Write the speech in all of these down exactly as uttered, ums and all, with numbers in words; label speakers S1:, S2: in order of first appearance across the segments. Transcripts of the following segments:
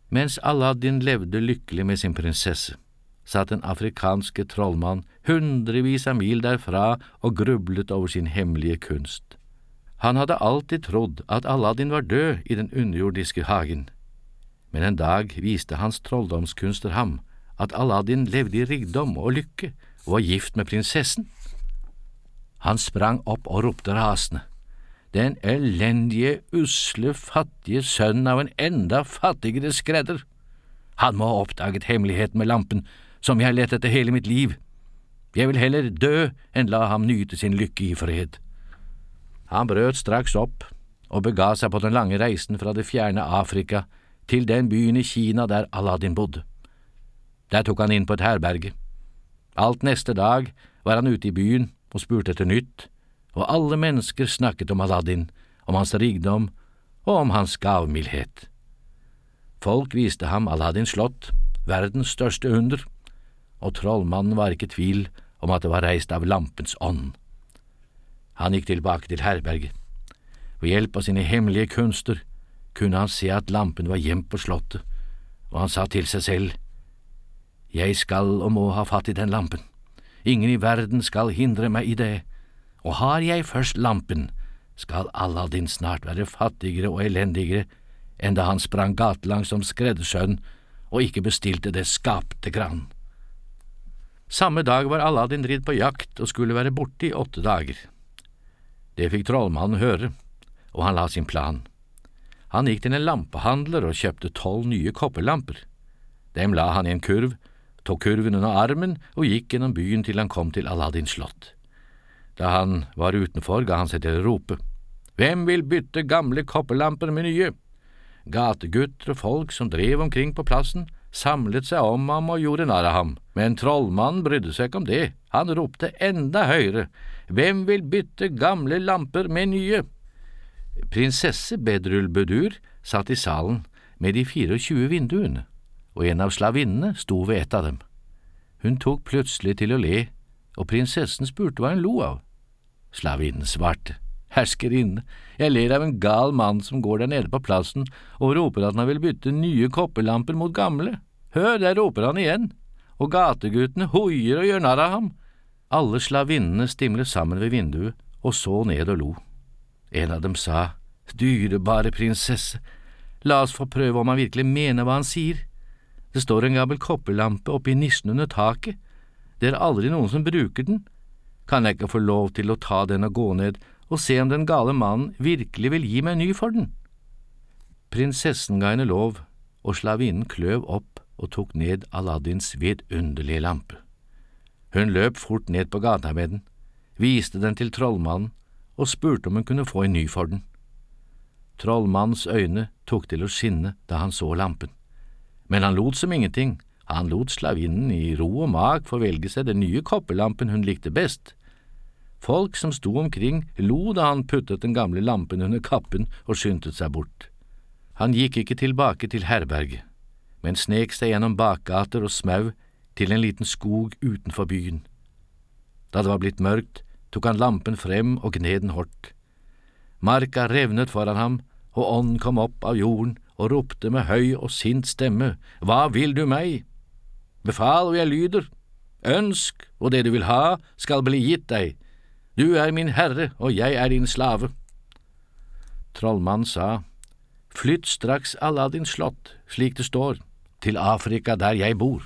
S1: Mens Aladdin levde lykkelig med sin prinsesse, satt en afrikanske trollmann hundrevis av mil derfra og grublet over sin hemmelige kunst. Han hadde alltid trodd at Aladdin var død i den underjordiske hagen, men en dag viste hans trolldomskunster ham at Aladdin levde i rikdom og lykke og var gift med prinsessen. Han sprang opp og ropte rasende: «Den elendige, usle, fattige sønnen av en enda fattigere skredder! Han må ha oppdaget hemmeligheten med lampen, som jeg har lett etter hele mitt liv. Jeg vil heller dø enn la ham nyte sin lykke i fred.» Han brøt straks opp og bega seg på den lange reisen fra det fjerne Afrika til den byen i Kina der Aladdin bodde. Der tok han inn på et herberge. Alt neste dag var han ute i byen og spurte etter nytt, og alle mennesker snakket om Aladdin, om hans rikdom og om hans gavmildhet. Folk viste ham Aladdins slott, verdens største under, og trollmannen var ikke i tvil om at det var reist av lampens ånd. Han gikk tilbake til herberget. Ved hjelp av sine hemmelige kunster kunne han se at lampen var gjemt på slottet, og han sa til seg selv: «Jeg skal og må ha fatt i den lampen. Ingen i verden skal hindre meg i det, og har jeg først lampen, skal Aladdin snart være fattigere og elendigere enn da han sprang gatelangs som skreddersønn og ikke bestilte det skapte gran.» Samme dag var Aladdin ridd på jakt og skulle være borte i åtte dager. Det fikk trollmannen høre, og han la sin plan. Han gikk til en lampehandler og kjøpte tolv nye kopperlamper. Dem la han i en kurv, tok kurven under armen og gikk gjennom byen til han kom til Aladdins slott. Da han var utenfor, ga han seg til å rope: «Hvem vil bytte gamle kopperlamper med nye?» Gategutter og folk som drev omkring på plassen, samlet seg om ham og gjorde narr av ham, men trollmannen brydde seg ikke om det. Han ropte enda høyere: «Hvem vil bytte gamle lamper med nye?» Prinsesse Bedrulbudur satt i salen med de tjuefire vinduene, og en av slavinnene sto ved et av dem. Hun tok plutselig til å le, og prinsessen spurte hva hun lo av. Slavinnen svarte: «Herskerinne, jeg ler av en gal mann som går der nede på plassen og roper at han vil bytte nye kopperlamper mot gamle. Hør, der roper han igjen, og gateguttene hoier og gjør narr av ham.» Alle slavinnene stimlet sammen ved vinduet og så ned og lo. En av dem sa: «Dyrebare prinsesse, la oss få prøve om han virkelig mener hva han sier. Det står en gammel kopperlampe oppe i nissen under taket. Det er aldri noen som bruker den. Kan jeg ikke få lov til å ta den og gå ned og se om den gale mannen virkelig vil gi meg ny for den?» Prinsessen ga henne lov, og slavinnen kløv opp og tok ned Aladdins vidunderlige lampe. Hun løp fort ned på gata med den, viste den til trollmannen og spurte om hun kunne få en ny for den. Trollmannens øyne tok til å skinne da han så lampen, men han lot som ingenting. Han lot slavinnen i ro og mag få velge seg den nye kopperlampen hun likte best. Folk som sto omkring lo da han puttet den gamle lampen under kappen og skyndte seg bort. Han gikk ikke tilbake til herberget, men snek seg gjennom bakgater og smau til en liten skog utenfor byen. Da det var blitt mørkt, tok han lampen frem og gned den hardt. Marka revnet foran ham, og ånden kom opp av jorden og ropte med høy og sint stemme: «Hva vil du meg? Befal, og jeg lyder. Ønsk, og det du vil ha, skal bli gitt deg. Du er min herre, og jeg er din slave.» Trollmannen sa: «Flytt straks Aladdins slott, slik det står, til Afrika der jeg bor.»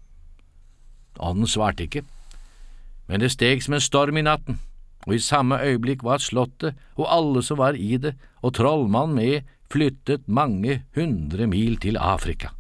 S1: Ånden svarte ikke, men det steg som en storm i natten, og i samme øyeblikk var slottet og alle som var i det, og trollmannen med, flyttet mange hundre mil til Afrika.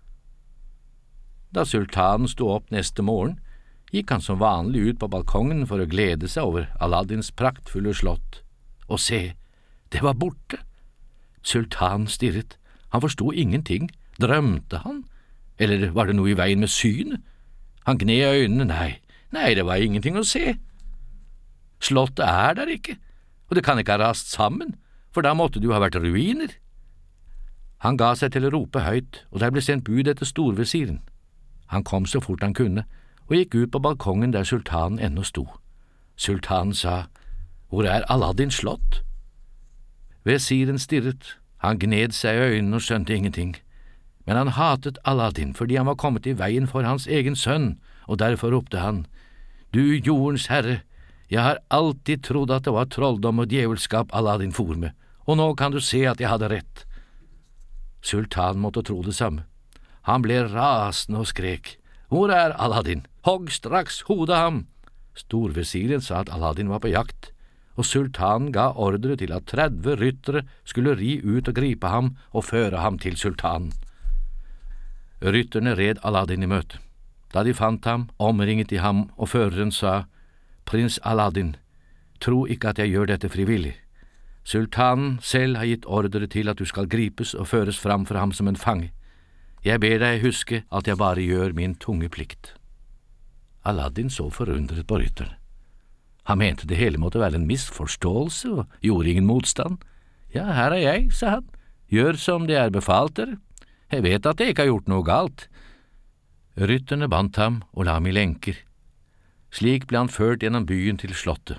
S1: Da sultanen sto opp neste morgen, gikk han som vanlig ut på balkongen for å glede seg over Aladdins praktfulle slott. Og se, det var borte! Sultanen stirret. Han forstod ingenting. Drømte han? Eller var det noe i veien med synet? Han gned øynene. Nei, nei, det var ingenting å se. Slottet er der ikke, og det kan ikke ha rast sammen, for da måtte det jo ha vært ruiner. Han ga seg til å rope høyt, og der ble sendt bud etter storvesiren. Han kom så fort han kunne, og gikk ut på balkongen der sultanen ennå sto. Sultanen sa: «Hvor er Aladdins slott?» Vesiren stirret. Han gned seg i øynene og skjønte ingenting. Men han hatet Aladdin fordi han var kommet i veien for hans egen sønn, og derfor ropte han, «Du jordens herre, jeg har alltid trodd at det var trolldom og djevelskap Aladdin for med, og nå kan du se at jeg hadde rett.» Sultanen måtte tro det samme. Han ble rasende og skrek, «Hvor er Aladdin? Hogg straks hodet ham!» Storvesiren sa at Aladdin var på jakt, og sultanen ga ordre til at tredve ryttere skulle ri ut og gripe ham og føre ham til sultanen. Rytterne red Aladdin i møte. Da de fant ham, omringet de ham, og føreren sa, «Prins Aladdin, tro ikke at jeg gjør dette frivillig. Sultanen selv har gitt ordre til at du skal gripes og føres fram for ham som en fange. Jeg ber deg huske at jeg bare gjør min tunge plikt.» Aladdin så forundret på rytterne. Han mente det hele måtte være en misforståelse og gjorde ingen motstand. «Ja, her er jeg», sa han. «Gjør som det er befalt dere. Jeg vet at jeg ikke har gjort noe galt.» Rytterne bandt ham og la ham i lenker. Slik ble han ført gjennom byen til slottet.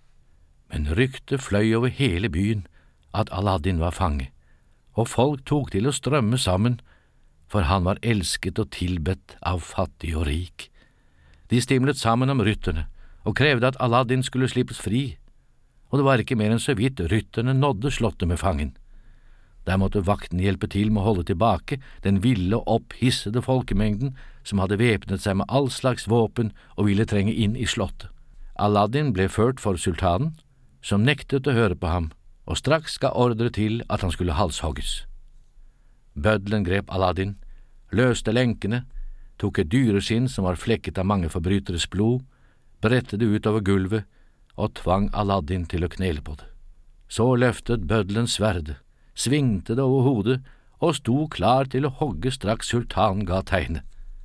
S1: Men ryktet fløy over hele byen at Aladdin var fange, og folk tok til å strømme sammen, for han var elsket og tilbedt av fattig og rik. De stimlet sammen om rytterne og krevde at Aladdin skulle slippes fri, og det var ikke mer enn så vidt rytterne nådde slottet med fangen. Der måtte vakten hjelpe til med å holde tilbake den ville og opphissede folkemengden som hadde væpnet seg med all slags våpen og ville trenge inn i slottet. Aladdin ble ført for sultanen, som nektet å høre på ham, og straks ga ordre til at han skulle halshogges. Bøddelen grep Aladdin, løste lenkene, tok et dyreskinn som var flekket av mange forbryteres blod, brettet det ut over gulvet og tvang Aladdin til å knele på det. Så løftet bøddelen sverdet, svingte det over hodet og sto klar til å hogge straks sultanen ga tegnet.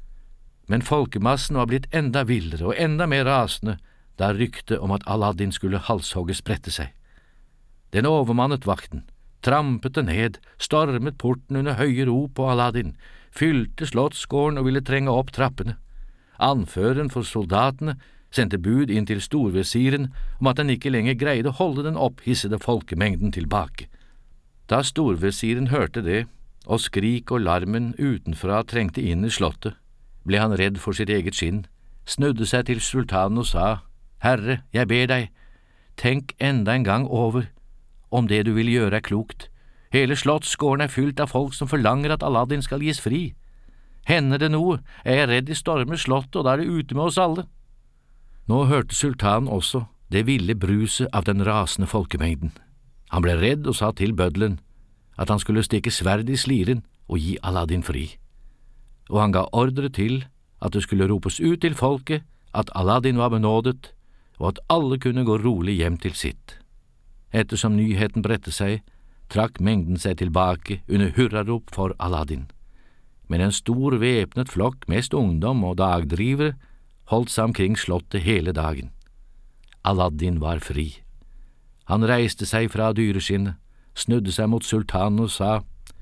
S1: Men folkemassen var blitt enda villere og enda mer rasende da ryktet om at Aladdin skulle halshogges spredte seg. Den overmannet vakten, trampet det ned, stormet porten under høye rop på Aladdin, fylte slottsgården og ville trenge opp trappene. Anføreren for soldatene sendte bud inn til storvesiren om at han ikke lenger greide å holde den opphissede folkemengden tilbake. Da storvesiren hørte det, og skrik og larmen utenfra trengte inn i slottet, ble han redd for sitt eget skinn, snudde seg til sultanen og sa, «Herre, jeg ber deg, tenk enda en gang over om det du vil gjøre er klokt. Hele slottsgården er fylt av folk som forlanger at Aladdin skal gis fri. Hender det noe, er jeg redd de stormer slottet, og da er det ute med oss alle.» Nå hørte sultanen også det ville bruset av den rasende folkemengden. Han ble redd og sa til bøddelen at han skulle stikke sverd i sliren og gi Aladdin fri. Og han ga ordre til at det skulle ropes ut til folket at Aladdin var benådet, og at alle kunne gå rolig hjem til sitt. Ettersom nyheten bredte seg, trakk mengden seg tilbake under hurrarop for Aladdin. Men en stor væpnet flokk, mest ungdom og dagdrivere, holdt seg omkring slottet hele dagen. Aladdin var fri. Han reiste seg fra dyreskinnet, snudde seg mot sultanen og sa,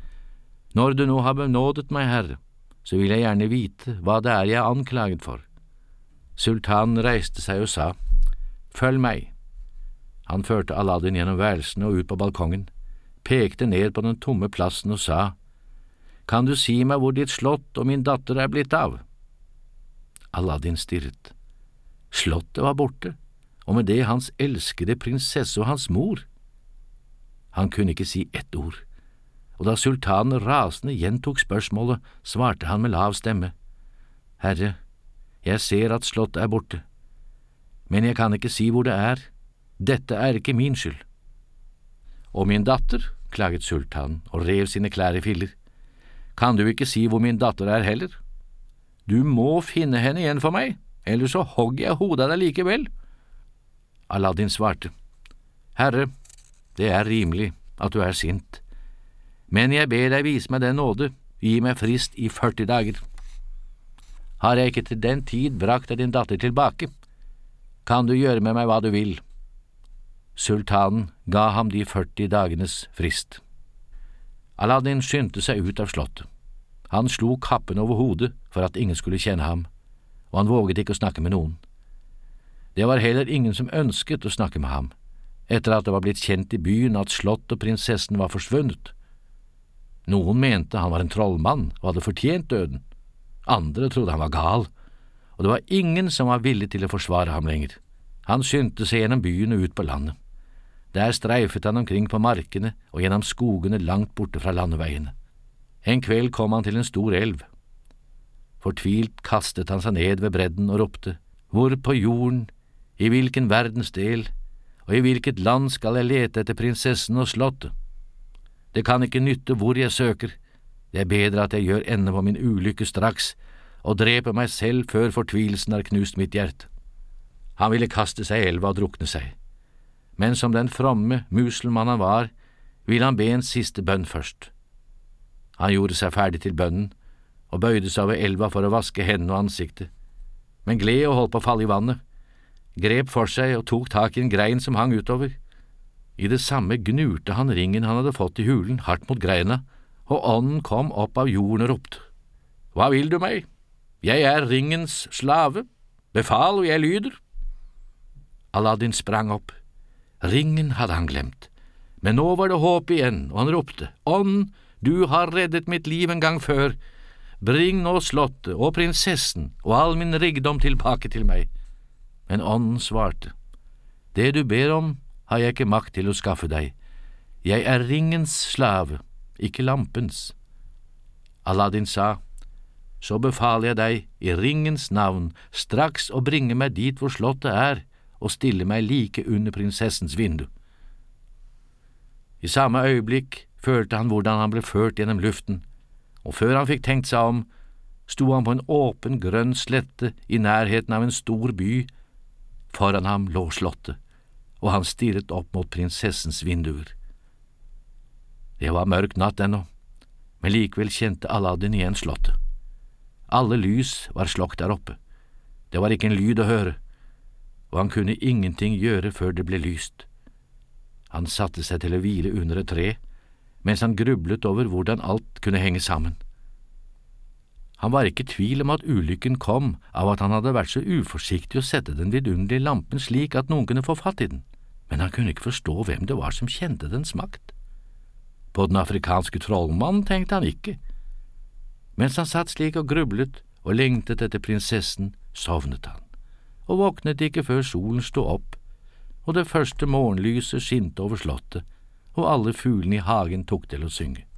S1: «Når du nå har benådet meg, herre, så vil jeg gjerne vite hva det er jeg er anklaget for.» Sultanen reiste seg og sa, «Følg meg.» Han førte Aladdin gjennom værelsene og ut på balkongen, pekte ned på den tomme plassen og sa, «Kan du si meg hvor ditt slott og min datter er blitt av?» Aladdin stirret. Slottet var borte, og med det hans elskede prinsesse og hans mor. Han kunne ikke si ett ord, og da sultanen rasende gjentok spørsmålet, svarte han med lav stemme, «Herre, jeg ser at slottet er borte, men jeg kan ikke si hvor det er. Dette er ikke min skyld.» «Og min datter», klaget sultanen og rev sine klær i filler, «kan du ikke si hvor min datter er heller? Du må finne henne igjen for meg, ellers så hogger jeg hodet av deg likevel.» Aladdin svarte, «Herre, det er rimelig at du er sint, men jeg ber deg vise meg den nåde, gi meg frist i førti dager. Har jeg ikke til den tid brakt deg din datter tilbake, kan du gjøre med meg hva du vil.» Sultanen ga ham de førti dagenes frist. Aladdin skyndte seg ut av slottet. Han slo kappen over hodet for at ingen skulle kjenne ham, og han våget ikke å snakke med noen. Det var heller ingen som ønsket å snakke med ham, etter at det var blitt kjent i byen at slott og prinsessen var forsvunnet. Noen mente han var en trollmann og hadde fortjent døden. Andre trodde han var gal, og det var ingen som var villig til å forsvare ham lenger. Han skyndte seg gjennom byen og ut på landet. Der streifet han omkring på markene og gjennom skogene langt borte fra landeveiene. En kveld kom han til en stor elv. Fortvilt kastet han seg ned ved bredden og ropte, «Hvor på jorden, i hvilken verdensdel og i hvilket land skal jeg lete etter prinsessen og slottet? Det kan ikke nytte hvor jeg søker. Det er bedre at jeg gjør ende på min ulykke straks og dreper meg selv før fortvilelsen har knust mitt hjerte.» Han ville kaste seg i elva og drukne seg, men som den fromme muselmann han var, ville han be en siste bønn først. Han gjorde seg ferdig til bønnen og bøyde seg over elva for å vaske hendene og ansiktet, men gled og holdt på å falle i vannet, grep for seg og tok tak i en grein som hang utover. I det samme gnurte han ringen han hadde fått i hulen hardt mot greina, og ånden kom opp av jorden og ropte, «Hva vil du meg? Jeg er ringens slave. Befal, og jeg lyder.» Aladdin sprang opp. Ringen hadde han glemt, men nå var det håp igjen, og han ropte, «Ånd, du har reddet mitt liv en gang før. Bring nå slottet og prinsessen og all min rikdom tilbake til meg.» Men ånden svarte, «Det du ber om, har jeg ikke makt til å skaffe deg. Jeg er ringens slave, ikke lampens.» Aladdin sa, «Så befaler jeg deg i ringens navn straks å bringe meg dit hvor slottet er, og stille meg like under prinsessens vindu.» I samme øyeblikk følte han hvordan han ble ført gjennom luften, og før han fikk tenkt seg om, sto han på en åpen grønn slette i nærheten av en stor by. Foran ham lå slottet, og han stirret opp mot prinsessens vinduer. Det var mørk natt ennå, men likevel kjente Aladdin igjen slottet. Alle lys var slokt der oppe. Det var ikke en lyd å høre, og han kunne ingenting gjøre før det ble lyst. Han satte seg til å hvile under et tre, mens han grublet over hvordan alt kunne henge sammen. Han var ikke i tvil om at ulykken kom av at han hadde vært så uforsiktig å sette den vidunderlige lampen slik at noen kunne få fatt i den, men han kunne ikke forstå hvem det var som kjente dens makt. På den afrikanske trollmannen tenkte han ikke. Mens han satt slik og grublet og lengtet etter prinsessen, sovnet han, og våknet ikke før solen sto opp, og det første morgenlyset skinte over slottet, og alle fuglene i hagen tok til å synge.